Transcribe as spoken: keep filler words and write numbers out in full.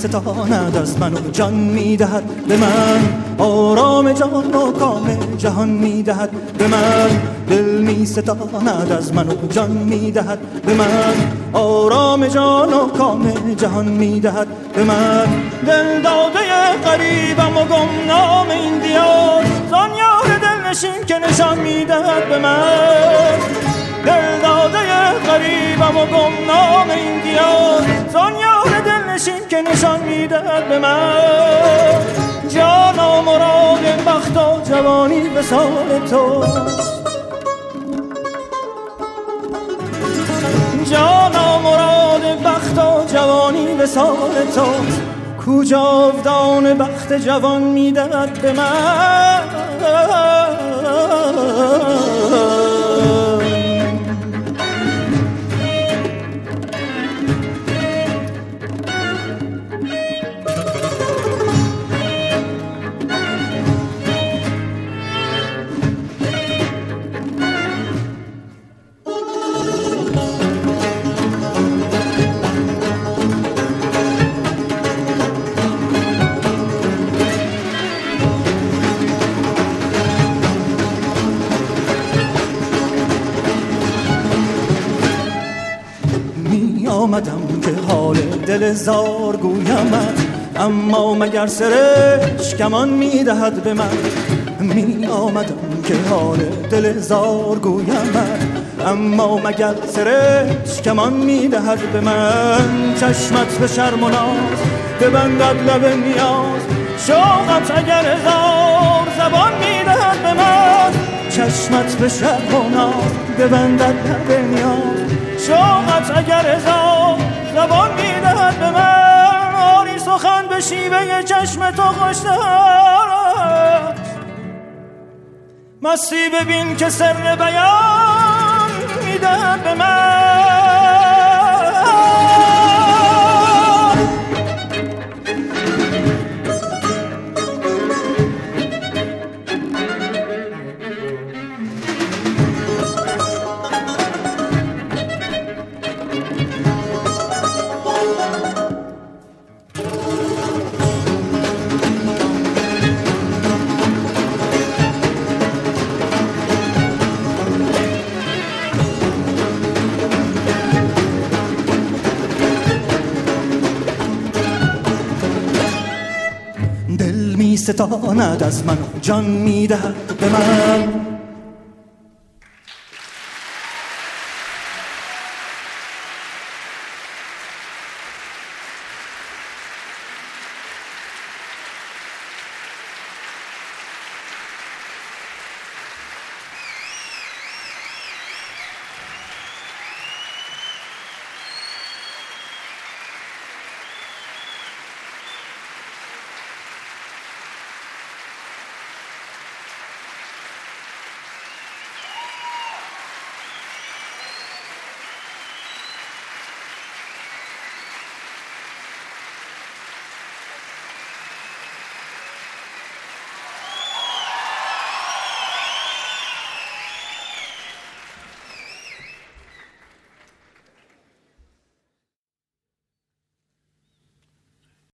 ستاند از من و جان میدهد به من، آرام جان و کام جهان میدهد به من. دل می ستاند از من و جان میدهد به من، آرام جان و کام جهان میدهد به من. دل داده غریبم و گمنام این دیار، زان یار دل نشین که نشان میدهد به من. دل داده غریبم و گمنام این دیار، زان یار دل نشین که نشان میدهد به من. جانا مراد بخت و جوانی به سال توست، جانا مراد بخت و جوانی به سال توست. کو جاودان بخت جوان میدهد به من. آمدم که حال دل زار گویمت، اما مگر سرش کمان میدهد به من. می آمدم که حال دل زار گویمت، اما مگر سرش کمان میدهد به من. چشمت به شرم و ناز ببندد لب نیاز، شوقت اگر هزار زبان میدهد به من. چشمت به شرم و ناز ببندد لب نیاز، شوقت اگر هزار زبان میدهد به من. آری سخن به شیوه چشم تو خوش‌تر، مستی ببین که سر بیان میدهد به من. دل می ستاند از من، جان می دهد به من.